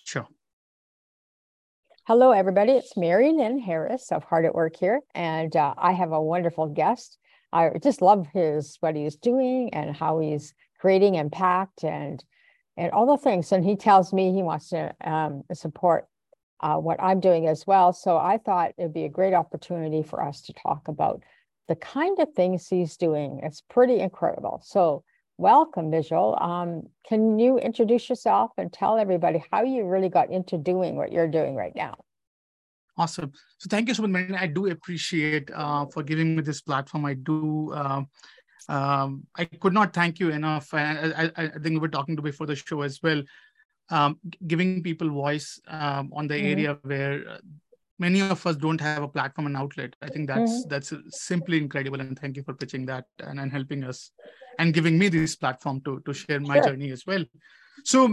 Sure. Hello, everybody. It's Mary Lynn Harris of Hard at Work here, and I have a wonderful guest. I just love what he's doing and how he's creating impact and all the things. And he tells me he wants to support what I'm doing as well. So I thought it'd be a great opportunity for us to talk about the kind of things he's doing. It's pretty incredible. So welcome, Vijal. Can you introduce yourself and tell everybody how you really got into doing what you're doing right now? Awesome. So thank you so much, Mary. I do appreciate for giving me this platform. I could not thank you enough. I think we were talking to before the show as well. Giving people voice on the area where many of us don't have a platform and outlet. I think that's simply incredible. And thank you for pitching that and helping us and giving me this platform to share my journey as well. So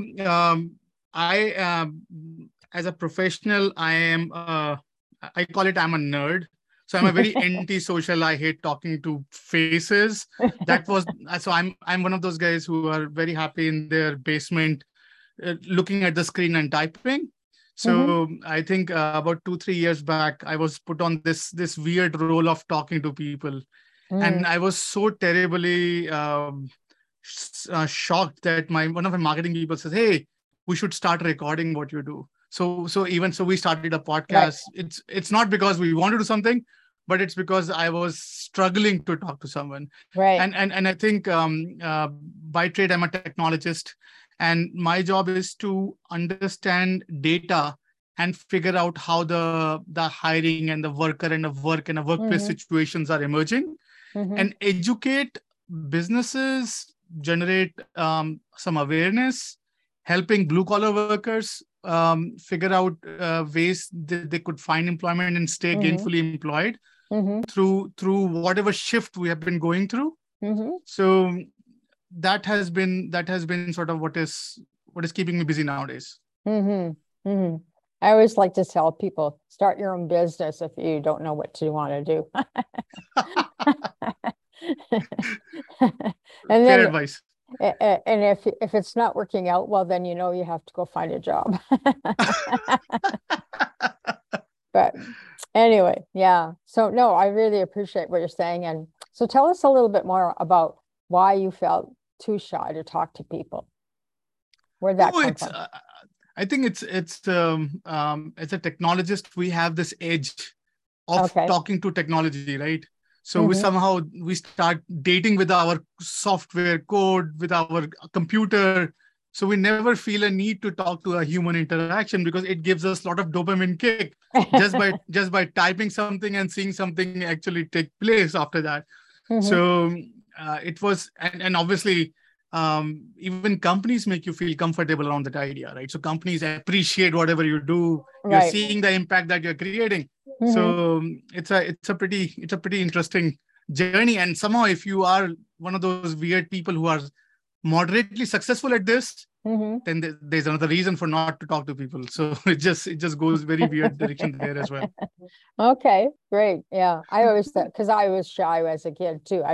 as a professional, I'm a nerd. So I'm a very anti-social. I hate talking to faces. I'm one of those guys who are very happy in their basement, looking at the screen and typing. So I think about 2-3 years back, I was put on this weird role of talking to people. And I was so terribly shocked that one of my marketing people says, "Hey, we should start recording what you do." So we started a podcast. Right. It's not because we want to do something, but it's because I was struggling to talk to someone. Right. And I think by trade, I'm a technologist. And my job is to understand data and figure out how the hiring and the worker and the work and the workplace situations are emerging and educate businesses, generate some awareness, helping blue-collar workers figure out ways that they could find employment and stay gainfully employed through whatever shift we have been going through. So that has been sort of what is keeping me busy nowadays. I always like to tell people, start your own business if you don't know what you want to do. And fair advice. And if it's not working out, well, then you have to go find a job. But anyway, yeah. So no, I really appreciate what you're saying. And so tell us a little bit more about why you felt too shy to talk to people. Where'd that come from? I think it's as a technologist, we have this edge of talking to technology, right? So we start dating with our software code, with our computer. So we never feel a need to talk to a human interaction because it gives us a lot of dopamine kick just by typing something and seeing something actually take place after that. So it was, and obviously, even companies make you feel comfortable around that idea, right? So companies appreciate whatever you do. You're seeing the impact that you're creating. So it's a pretty interesting journey. And somehow, if you are one of those weird people who are moderately successful at this, then there's another reason for not to talk to people. So it just goes very weird direction there as well. Okay, great. Yeah, I always thought, because I was shy as a kid too.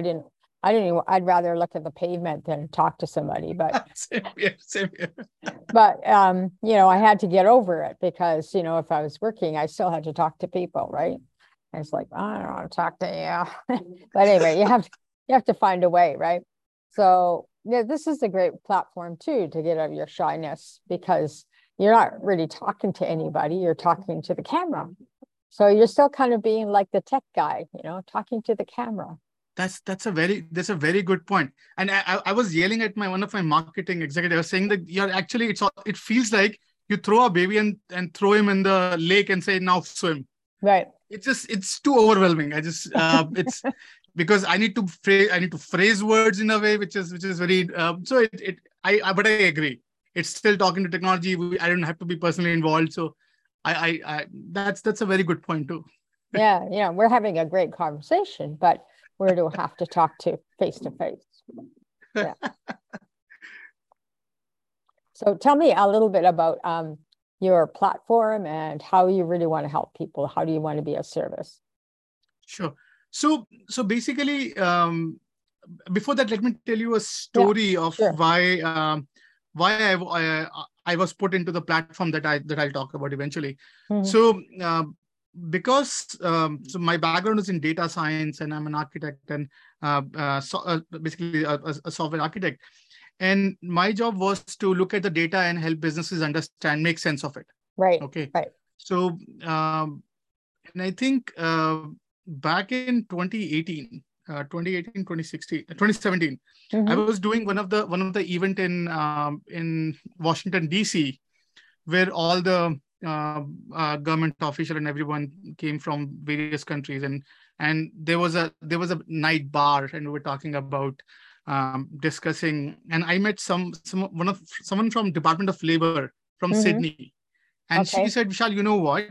I'd rather look at the pavement than talk to somebody, but same here. But I had to get over it because if I was working, I still had to talk to people, right? And it's like, I don't want to talk to you. But anyway, you have to find a way, right? So yeah, this is a great platform too to get out of your shyness because you're not really talking to anybody, you're talking to the camera. So you're still kind of being like the tech guy, talking to the camera. That's a very good point. And I was yelling at one of my marketing executives saying that you're actually, it feels like you throw a baby and throw him in the lake and say, now swim. Right. It's too overwhelming. It's because I need to phrase words in a way which is very but I agree. It's still talking to technology. I don't have to be personally involved. So that's a very good point too. Yeah, we're having a great conversation, but where do we have to talk to face? Yeah. So tell me a little bit about your platform and how you really want to help people. How do you want to be of service? Sure. So basically, before that, let me tell you a story of why I I was put into the platform that I'll talk about eventually. So so my background is in data science, and I'm an architect, and basically a software architect. And my job was to look at the data and help businesses understand, make sense of it. Right. Okay. Right. So, and I think back in 2018, 2016, 2017, I was doing one of the event in Washington, D.C., where all the government official and everyone came from various countries, and there was a night bar, and we were talking about discussing, and I met someone from Department of Labor from Sydney, and she said, Vishal, you know what?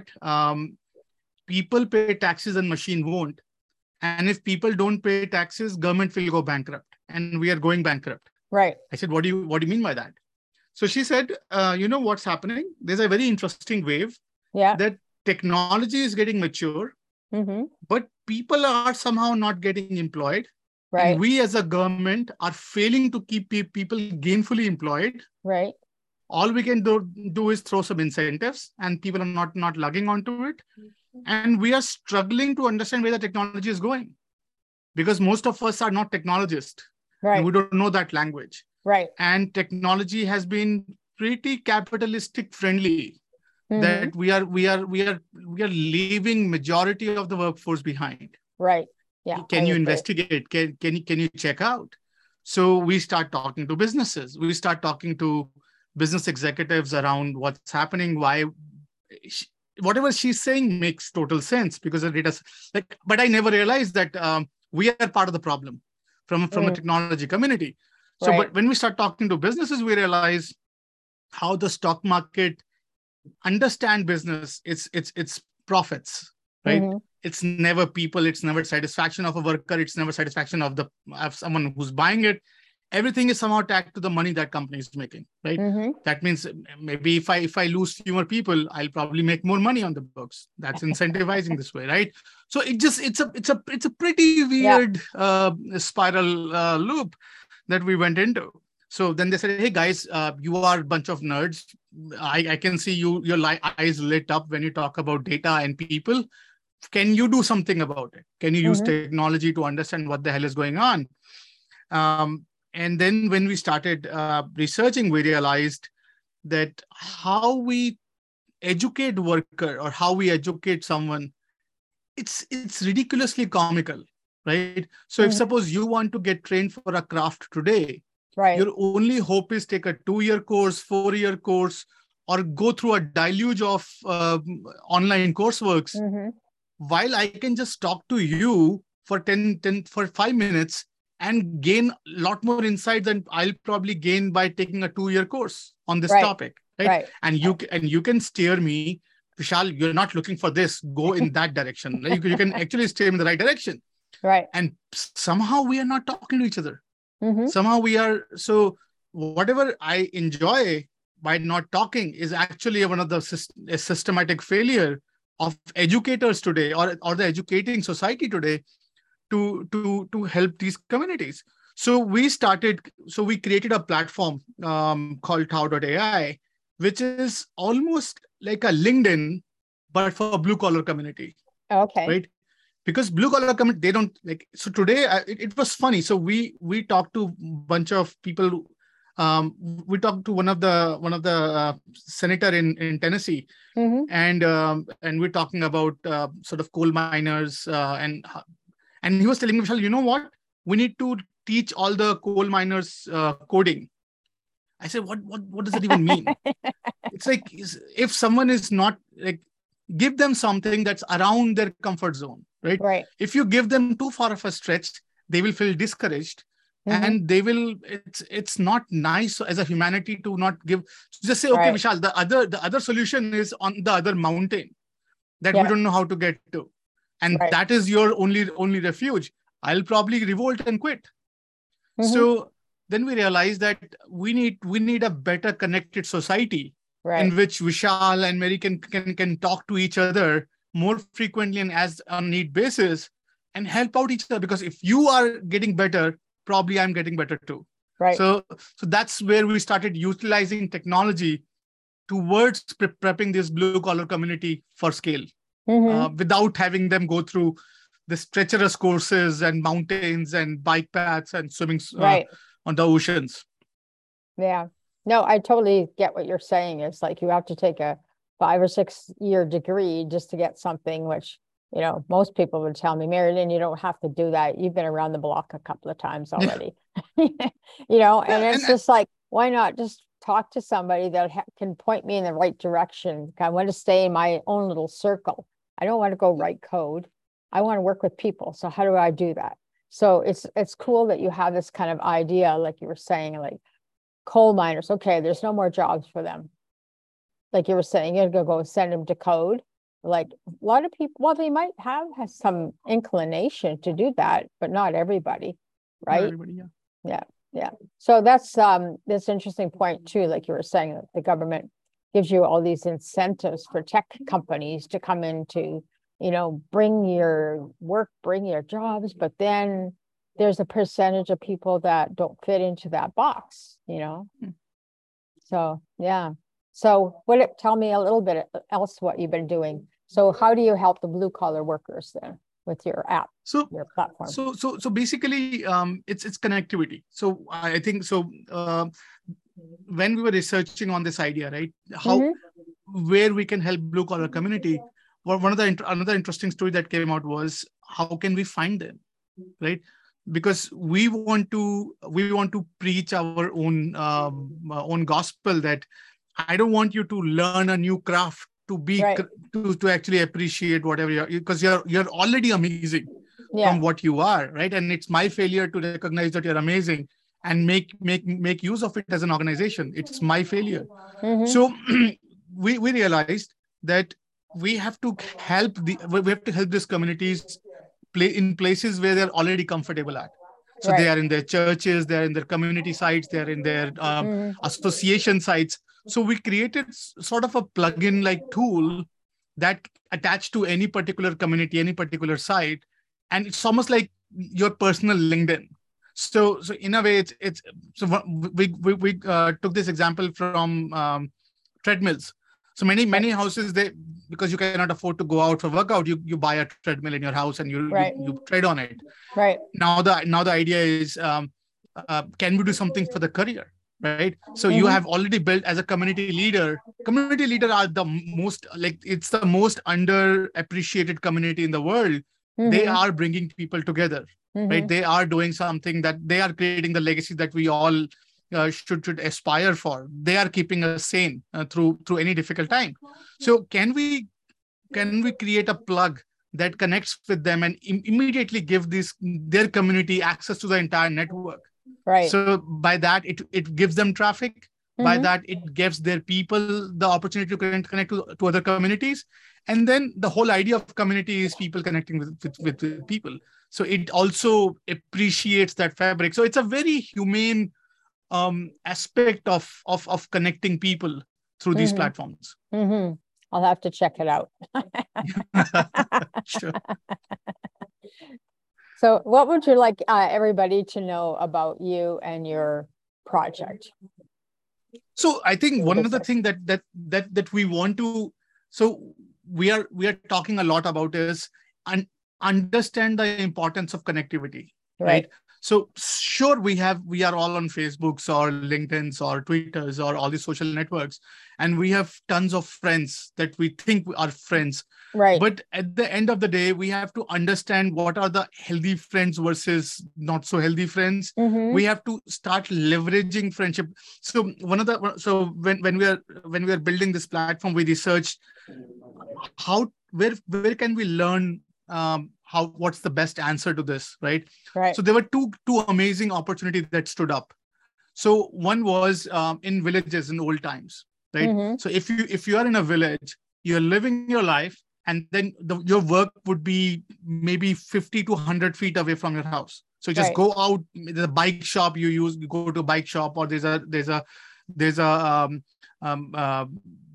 People pay taxes and machine won't, and if people don't pay taxes, government will go bankrupt, and we are going bankrupt. Right. I said, what do you mean by that? So she said, you know what's happening? There's a very interesting wave that technology is getting mature, but people are somehow not getting employed. Right. And we as a government are failing to keep people gainfully employed. Right. All we can do is throw some incentives, and people are not lugging onto it. And we are struggling to understand where the technology is going, because most of us are not technologists. Right. We don't know that language. Right. And technology has been pretty capitalistic friendly, that we are leaving majority of the workforce behind. Right. Yeah. Can you investigate? Can you check out? So we start talking to businesses. We start talking to business executives around what's happening, why whatever she's saying makes total sense, because the data, but I never realized that we are part of the problem from a technology community. So, but when we start talking to businesses, we realize how the stock market understand business. It's profits, right? It's never people. It's never satisfaction of a worker. It's never satisfaction of someone who's buying it. Everything is somehow tagged to the money that company is making, right? That means maybe if I lose fewer people, I'll probably make more money on the books. That's incentivizing this way, right? So it's a pretty weird spiral loop that we went into. So then they said, hey guys, you are a bunch of nerds. I can see your eyes lit up when you talk about data and people. Can you do something about it? Can you use technology to understand what the hell is going on? And then when we started researching, we realized that how we educate worker or how we educate someone, it's ridiculously comical, right? So if suppose you want to get trained for a craft today, your only hope is take a 2-year course, 4-year course, or go through a deluge of online courseworks, while I can just talk to you for 5 minutes and gain a lot more insight than I'll probably gain by taking a 2-year course on this topic, right? And you can steer me, Vishal, you're not looking for this, go in that direction. You can actually steer me in the right direction. Right. And somehow we are not talking to each other. Somehow we are, so whatever I enjoy by not talking is actually one of the systematic failure of educators today, or the educating society today, to help these communities. So we created a platform called Tao.ai, which is almost like a LinkedIn, but for a blue collar community. Okay. Right? Because blue collar community, they don't like. So today it was funny. So we talked to a bunch of people. We talked to one of the senator in Tennessee, and we're talking about sort of coal miners, and he was telling me, Vishal, you know what? We need to teach all the coal miners coding. I said, what does it even mean? It's like, if someone is not like, give them something that's around their comfort zone, right? Right. If you give them too far of a stretch, they will feel discouraged, and they will. It's not nice as a humanity to not give. Just say, okay, Vishal, the other solution is on the other mountain that we don't know how to get to, and that is your only refuge. I'll probably revolt and quit. So then we realized that we need a better connected society, in which Vishal and Mary can talk to each other more frequently and as on need basis, and help out each other. Because if you are getting better, probably I'm getting better too. Right. So that's where we started utilizing technology towards prepping this blue collar community for scale, without having them go through the treacherous courses and mountains and bike paths and swimming on the oceans. Yeah. No, I totally get what you're saying. It's like you have to take a 5 or 6 year degree just to get something, which, you know, most people would tell me, Marilyn, you don't have to do that. You've been around the block a couple of times already. You know, and it's just like, why not just talk to somebody that can point me in the right direction? I want to stay in my own little circle. I don't want to go write code. I want to work with people. So how do I do that? So it's cool that you have this kind of idea, like you were saying, like coal miners. Okay, there's no more jobs for them. Like you were saying, you're going to go send them to code. Like a lot of people, well, they might have some inclination to do that, but not everybody, right? Not everybody, yeah. So that's this interesting point too. Like you were saying, that the government gives you all these incentives for tech companies to come into, you know, bring your work, bring your jobs, but then there's a percentage of people that don't fit into that box, you know? So, yeah. So tell me a little bit else what you've been doing. So how do you help the blue collar workers then with your app, your platform? So basically, it's connectivity. So I think, when we were researching on this idea, right, where we can help blue collar community, another interesting story that came out was, how can we find them, right? Because we want to preach our own gospel, that I don't want you to learn a new craft to be to actually appreciate whatever you're, because you're already amazing from what you are, right? And it's my failure to recognize that you're amazing and make use of it as an organization. It's my failure. So we realized that we have to help these communities play in places where they're already comfortable at. So they are in their churches, they're in their community sites, they're in their association sites. So we created sort of a plugin like tool that attached to any particular community, any particular site, and it's almost like your personal LinkedIn. So in a way, it's we took this example from treadmills. So many houses, because you cannot afford to go out for workout, you buy a treadmill in your house and you tread on it. Right. Now the idea is, can we do something for the career? Right. So you have already built as a community leader. Community leader are the most, it's the most underappreciated community in the world. They are bringing people together, right? They are doing something, that they are creating the legacy that we all should aspire for. They are keeping us sane through any difficult time. So can we create a plug that connects with them and immediately give their community access to the entire network? Right. So by that, it gives them traffic. By that, it gives their people the opportunity to connect to other communities. And then the whole idea of community is people connecting with people. So it also appreciates that fabric. So it's a very humane aspect of connecting people through these platforms. I'll have to check it out. Sure. So what would you like everybody to know about you and your project? So I think one of the things that we want to, so we are talking a lot about is understand the importance of connectivity, right? So sure, we are all on Facebooks or LinkedIn's or Twitters or all these social networks, and we have tons of friends that we think are friends. Right. But at the end of the day, we have to understand what are the healthy friends versus not so healthy friends. We have to start leveraging friendship. So when we are building this platform, we researched where can we learn what's the best answer to this, right? So there were two amazing opportunities that stood up. So one was in villages in old times, right? So if you are in a village, you're living your life, and then your work would be maybe 50 to 100 feet away from your house. So just go out, there's a bike shop you go to a bike shop, or there's a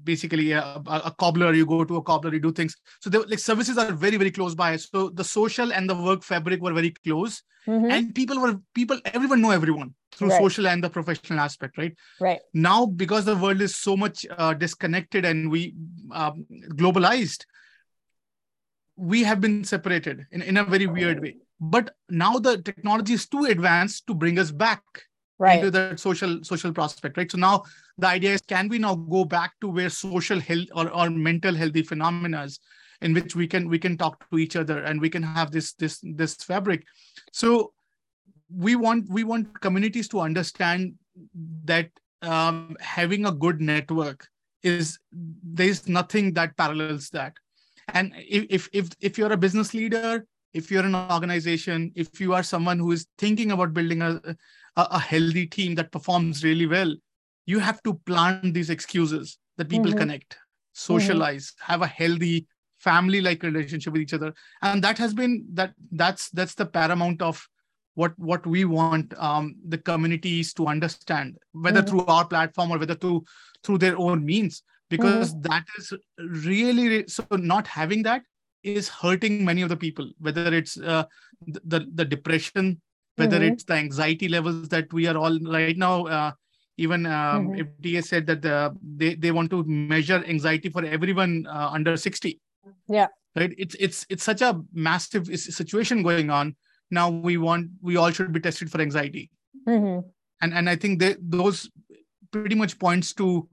basically a cobbler, you go to a cobbler, you do things. So like services are very, very close by. So the social and the work fabric were very close. And everyone know everyone through social and the professional aspect, right? Right. Now, because the world is so much disconnected and we globalized, we have been separated in a very weird way. But now the technology is too advanced to bring us back into that social prospect, right? So now the idea is, can we now go back to where social health or mental healthy phenomena in which we can talk to each other and we can have this fabric. So we want communities to understand that having a good network there's nothing that parallels that. And if you're a business leader, if you're an organization, if you are someone who is thinking about building a healthy team that performs really well, you have to plant these excuses that people connect, socialize, have a healthy family-like relationship with each other. And that has been that's the paramount of what we want the communities to understand, whether through our platform or whether through their own means, because that is really, so not having that is hurting many of the people, whether it's the depression, whether it's the anxiety levels that we are all right now. Even FDA said that they want to measure anxiety for everyone under 60. Yeah. Right. It's such a massive situation going on. Now we all should be tested for anxiety. And I think those pretty much points to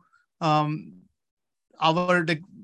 our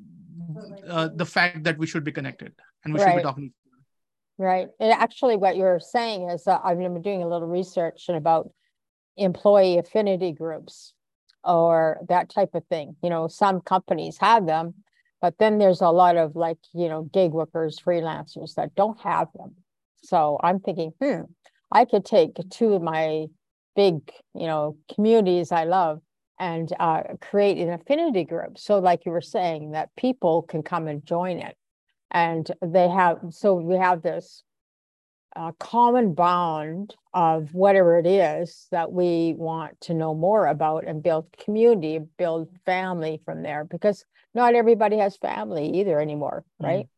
the fact that we should be connected and we should be talking. Right. And actually what you're saying is I've been doing a little research about employee affinity groups or that type of thing. Some companies have them, but then there's a lot of gig workers, freelancers that don't have them. So I'm thinking, I could take two of my big, communities I love and create an affinity group. So like you were saying, that people can come and join it. And we have this common bond of whatever it is that we want to know more about and build community, build family from there, because not everybody has family either anymore, right?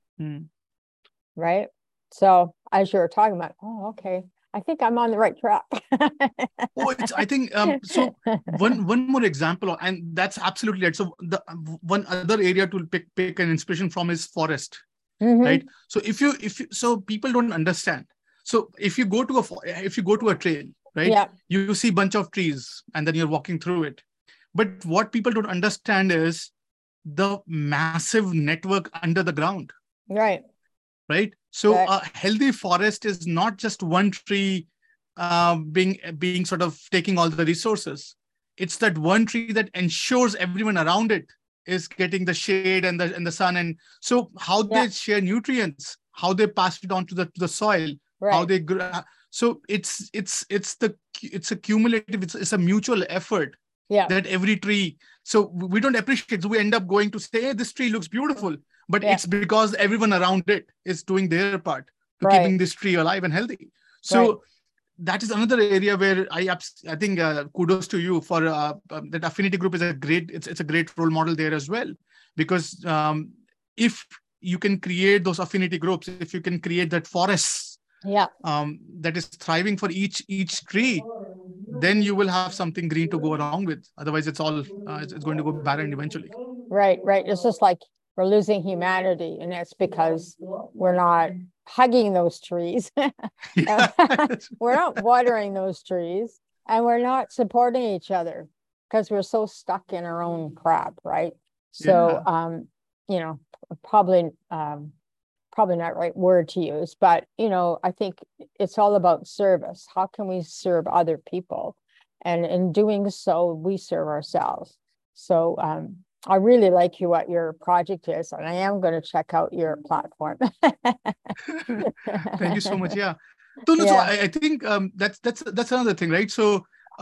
Right. So as you're talking about, okay, I think I'm on the right track. I think so. One more example, and that's absolutely right. So the one other area to pick an inspiration from is forest, right? So so people don't understand. So if you go to a trail, right, you see a bunch of trees and then you're walking through it. But what people don't understand is the massive network under the ground. Right. Right. So a healthy forest is not just one tree being sort of taking all the resources. It's that one tree that ensures everyone around it is getting the shade and the sun. And so how they share nutrients, how they pass it on to the soil, how they grow. So it's a cumulative, it's a mutual effort that every tree. So we don't appreciate. So we end up going to say, hey, this tree looks beautiful. But it's because everyone around it is doing their part to keeping this tree alive and healthy. So that is another area where I think kudos to you for that affinity group is it's a great role model there as well. Because if you can create those affinity groups, if you can create that forest that is thriving for each tree, then you will have something green to go along with. Otherwise, it's all it's going to go barren eventually. Right. It's just like we're losing humanity, and that's because we're not hugging those trees. We're not watering those trees, and we're not supporting each other because we're so stuck in our own crap, right? So, probably not right word to use, but I think it's all about service. How can we serve other people? And in doing so, we serve ourselves. So, I really like what your project is, and I am going to check out your platform. Thank you so much. Yeah. So I think that's another thing, right? So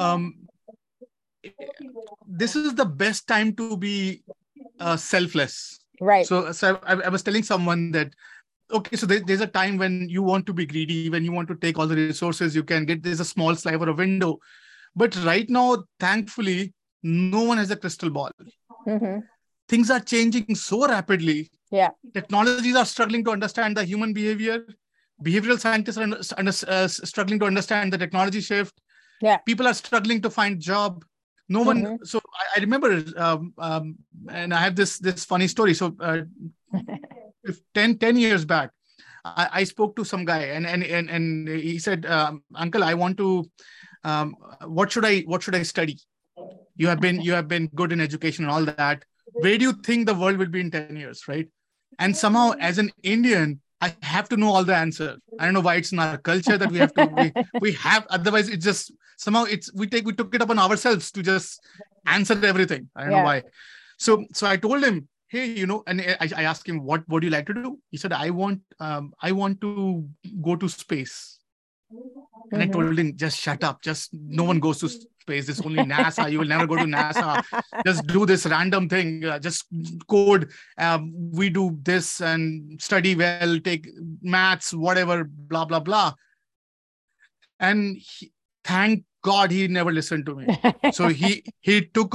this is the best time to be selfless. Right. So I was telling someone that, okay, so there's a time when you want to be greedy, when you want to take all the resources you can get. There's a small sliver of window. But right now, thankfully, no one has a crystal ball. things are changing so rapidly. Yeah. Technologies are struggling to understand the human behavior. Behavioral scientists are struggling to understand the technology shift. Yeah. People are struggling to find job. No one. So I remember, and I have this funny story. So 10 years back, I spoke to some guy, and he said, "Uncle, I want to. What should I study? You have been good in education and all that. Where do you think the world will be in 10 years, right?" And somehow, as an Indian, I have to know all the answer. I don't know why it's in our culture that we have to. We have, otherwise it's just somehow we took it upon ourselves to just answer everything. I don't know why. So I told him, hey, and I asked him, what do you like to do? He said, I want to go to space. And I told him, just shut up. Just no one goes to space. It's only NASA. You will never go to NASA. Just do this random thing. Just code. We do this and study well, take maths, whatever, blah, blah, blah. And thank God he never listened to me. So he took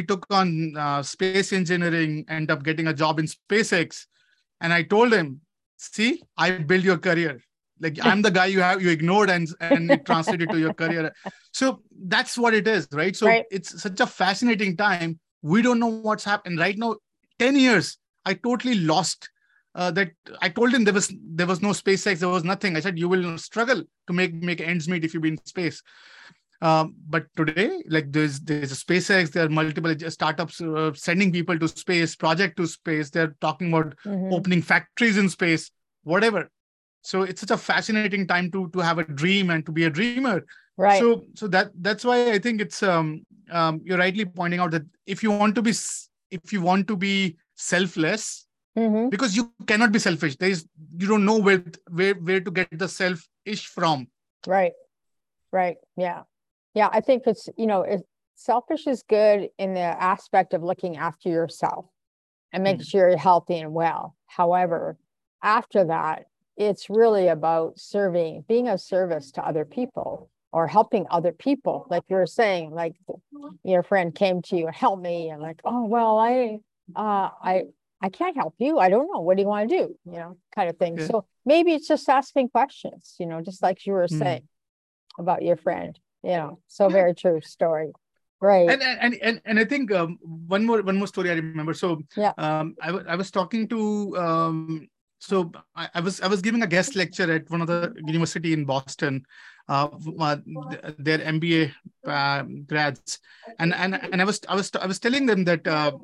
on space engineering, ended up getting a job in SpaceX. And I told him, see, I built your career. Like, I'm the guy you ignored and it translated to your career. So that's what it is, right? So it's such a fascinating time. We don't know what's happened right now. 10 years, I totally lost that. I told him there was no SpaceX, there was nothing. I said, you will struggle to make ends meet if you be in space. But today, like there's a SpaceX, there are multiple startups sending people to space, project to space. They're talking about opening factories in space, whatever. So it's such a fascinating time to have a dream and to be a dreamer. Right. So that's why I think it's you're rightly pointing out that if you want to be selfless, because you cannot be selfish. You don't know where to get the selfish from. Right. Yeah. I think it's selfish is good in the aspect of looking after yourself and making sure you're healthy and well. However, after that, it's really about being of service to other people or helping other people. Like you were saying, like your friend came to you and helped me, and like, oh, well, I can't help you. I don't know. What do you want to do? Kind of thing. Yeah. So maybe it's just asking questions, just like you were saying about your friend, so very true story. Right. And I think one more story I remember. So I was talking to so I was giving a guest lecture at one of the university in Boston, their MBA grads, and I was telling them that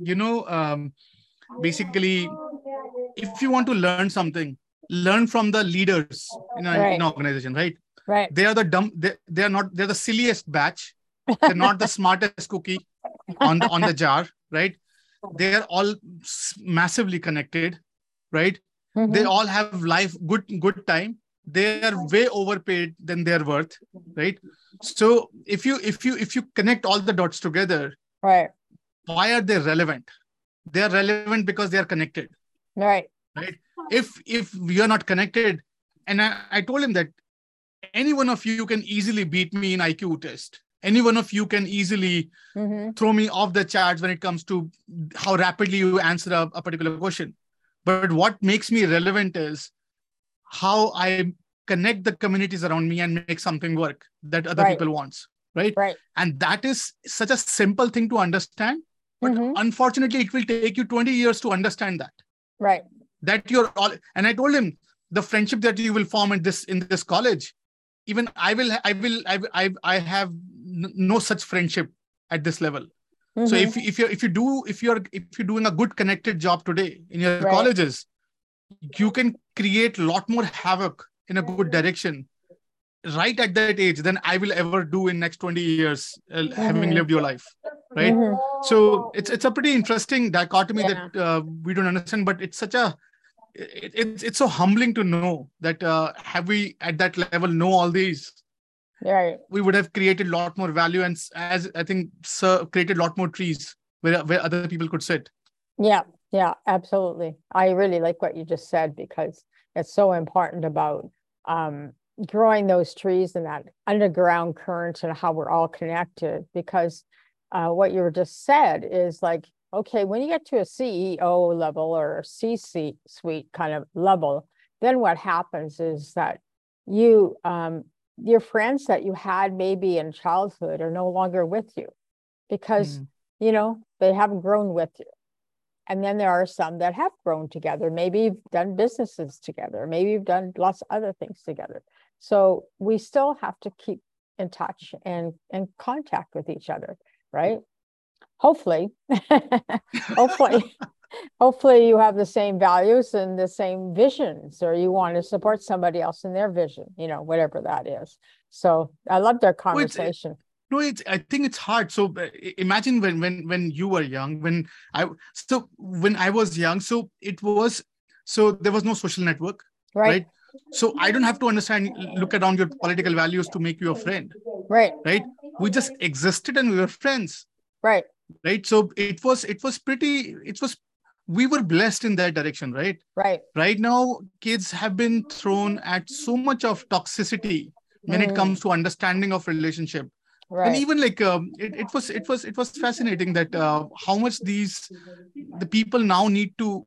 basically, if you want to learn something, learn from the leaders in an organization, right? Right. They are they're the silliest batch. They're not the smartest cookie on the jar, right? They are all massively connected, right? They all have good time. They are way overpaid than their worth, right? So if you connect all the dots together, right? Why are they relevant? They are relevant because they are connected, right? If we are not connected, and I told him that any one of you can easily beat me in IQ test. Any one of you can easily throw me off the charts when it comes to how rapidly you answer a particular question. But what makes me relevant is how I connect the communities around me and make something work that other people want, right? And that is such a simple thing to understand, but unfortunately, it will take you 20 years to understand that. Right. That you're all, and I told him the friendship that you will form in this college, even I have no such friendship at this level. So if you're doing a good connected job today in your colleges, you can create a lot more havoc in a good direction right at that age than I will ever do in next 20 years having lived your life, right? So it's a pretty interesting dichotomy that we don't understand, but it's such a it's so humbling to know that have we at that level know all these, we would have created a lot more value, and as I think created a lot more trees where other people could sit. Yeah, absolutely. I really like what you just said, because it's so important about growing those trees and that underground current and how we're all connected, because what you just said is like, okay, when you get to a CEO level or a C-suite kind of level, then what happens is that you, your friends that you had maybe in childhood are no longer with you because, they haven't grown with you. And then there are some that have grown together. Maybe you've done businesses together. Maybe you've done lots of other things together. So we still have to keep in touch and contact with each other, right? Hopefully, hopefully you have the same values and the same visions, or you want to support somebody else in their vision, whatever that is. So I love their conversation. I think it's hard. So imagine when you were young, when I was young, so there was no social network, right? So I don't have to look around your political values to make you a friend. Right. We just existed and we were friends. Right. So we were blessed in that direction, right? Right now, kids have been thrown at so much of toxicity when it comes to understanding of relationship. And even like it was fascinating that how much the people now need to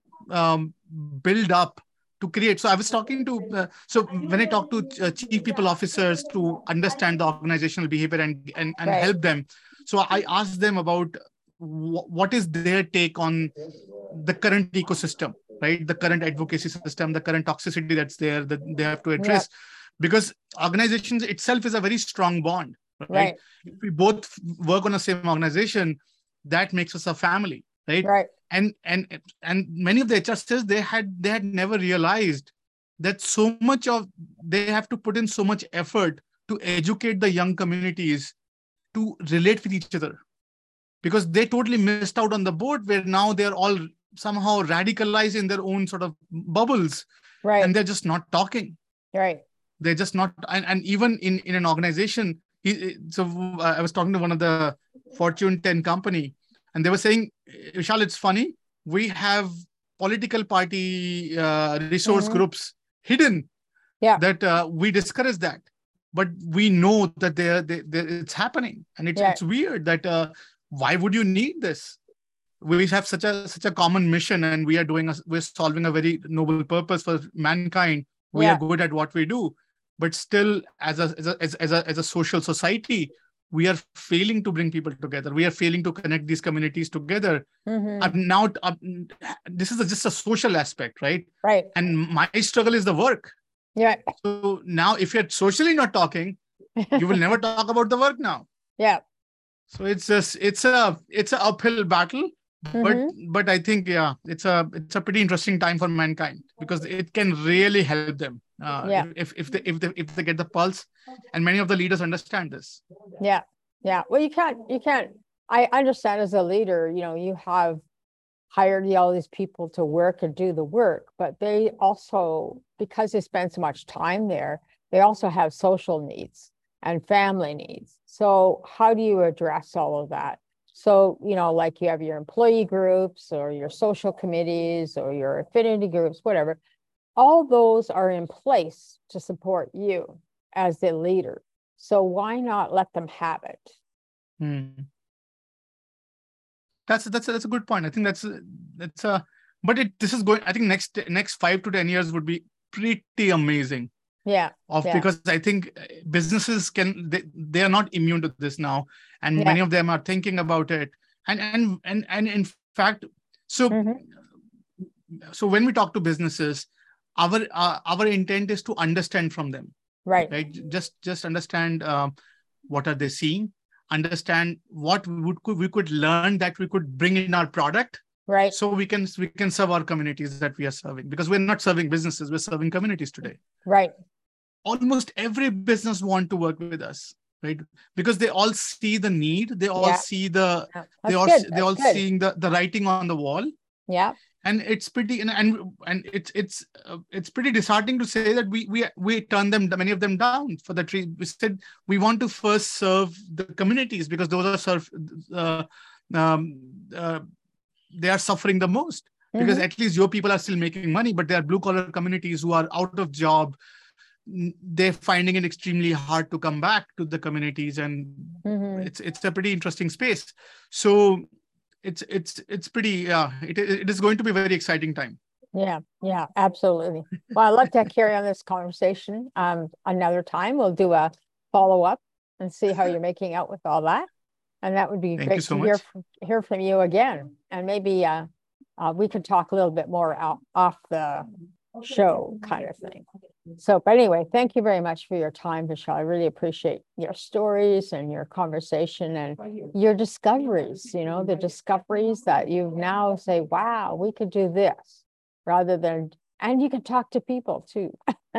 build up to create. So I was talking to so when I talk to chief people officers to understand the organizational behavior and help them, so I asked them about what is their take on the current ecosystem, right? The current advocacy system, the current toxicity that's there that they have to address, because organizations itself is a very strong bond. Right. If we both work on the same organization, that makes us a family, right? And many of the HRs, they had never realized that so much of they have to put in so much effort to educate the young communities to relate with each other, because they totally missed out on the boat where now they're all somehow radicalized in their own sort of bubbles, and they're just not talking. They're just not, and even in an organization. So I was talking to one of the Fortune 10 company, and they were saying, Vishal, it's funny. We have political party resource groups hidden. That we discourage that, but we know that it's happening, and it's weird that why would you need this? We have such a common mission, and we're solving a very noble purpose for mankind. We are good at what we do. But still, as a social society, we are failing to bring people together. We are failing to connect these communities together. Now, this is just a social aspect, right? And my struggle is the work. So now, if you're socially not talking, you will never talk about the work now. So it's an uphill battle. But I think it's a pretty interesting time for mankind, because it can really help them if they get the pulse, and many of the leaders understand this. Well, you can't. I understand as a leader, you have hired all these people to work and do the work, but they also, because they spend so much time there, they also have social needs and family needs. So how do you address all of that? So, like you have your employee groups or your social committees or your affinity groups, whatever, all those are in place to support you as the leader. So why not let them have it? That's a good point. I think this is going, I think next 5 to 10 years would be pretty amazing. Because I think businesses they are not immune to this now, and many of them are thinking about it, and in fact, so when we talk to businesses, our intent is to understand from them, right? Just understand what are they seeing, understand what we could learn that we could bring in our product, so we can serve our communities that we are serving, because we're not serving businesses, we're serving communities today. Almost every business want to work with us, right? Because they all see the need, they all see they all seeing the writing on the wall. And it's pretty and it's pretty disheartening to say that we turn many of them down for the tree. We said we want to first serve the communities, because those are they are suffering the most, because at least your people are still making money, but there are blue collar communities who are out of job. They're finding it extremely hard to come back to the communities, and it's a pretty interesting space. So it's pretty, it is going to be a very exciting time. Yeah, absolutely. Well, I'd love to carry on this conversation another time. We'll do a follow-up and see how you're making out with all that. And that would be Thank you great so to much. hear from you again. And maybe we could talk a little bit more off the show kind of thing. So, but anyway, thank you very much for your time, Vishal. I really appreciate your stories and your conversation and your discoveries, the discoveries that you now say, wow, we could do this rather than, and you can talk to people too.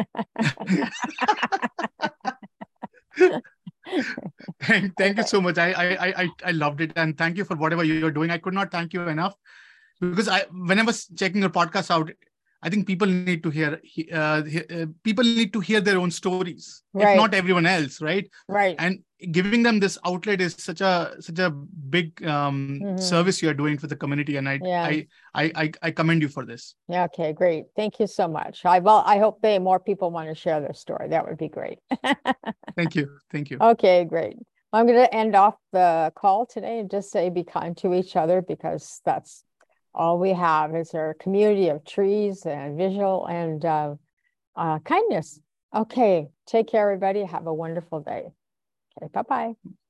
Thank you so much. I loved it, and thank you for whatever you're doing. I could not thank you enough, because when I was checking your podcast out, I think people need to hear their own stories, right. If not everyone else, right? Right. And giving them this outlet is such a big service you are doing for the community, and I commend you for this. Yeah. Okay. Great. Thank you so much. I hope more people want to share their story. That would be great. Thank you. Okay. Great. I'm going to end off the call today and just say be kind to each other, because that's all we have is our community of trees and visual and kindness. Okay. Take care, everybody. Have a wonderful day. Okay. Bye-bye.